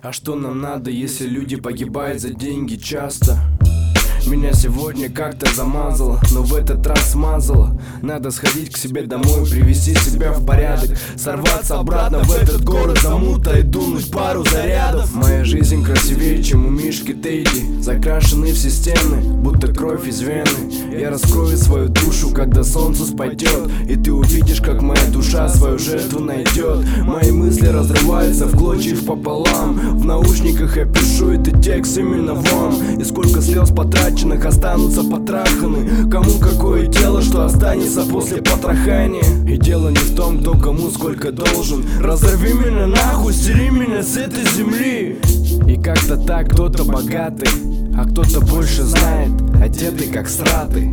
А что нам надо, если люди погибают за деньги часто? Меня сегодня как-то замазало, но в этот раз смазало. Надо сходить к себе домой, привести себя в порядок, сорваться обратно в этот город замута и дунуть пару зарядов. Моя жизнь красивее, чем у Мишки Тейди. Закрашены все стены, будто кровь из вены. Я раскрою свою душу, когда солнце спадет, и ты увидишь, как моя душа свою жертву найдет. Мои мысли разрываются в клочья пополам. В наушниках я пишу этот текст именно вам. И сколько слез потраченных останутся потраханы. Кому какое дело, что останется после потрахания? И дело не в том, кто кому сколько должен. Разорви меня нахуй, стери меня с этой земли. И как-то так, кто-то богатый, а кто-то больше знает, одетый как сраты.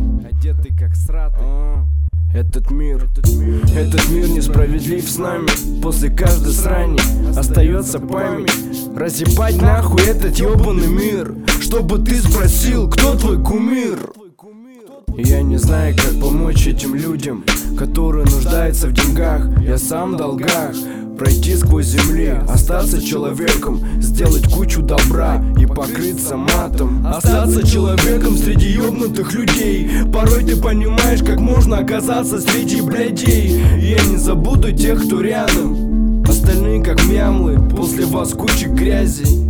Этот мир несправедлив с нами. После каждой срани остается память. Разъебать нахуй этот ёбаный мир, чтобы ты спросил, кто твой кумир. Я не знаю, как помочь этим людям, которые нуждаются в деньгах. Я сам в долгах. Пройти сквозь земли, остаться человеком, сделать кучу добра и покрыться матом. Остаться человеком среди ёбнутых людей. Порой ты понимаешь, как можно оказаться среди блядей. Я не забуду тех, кто рядом. Остальные как мямлы, после вас куча грязи.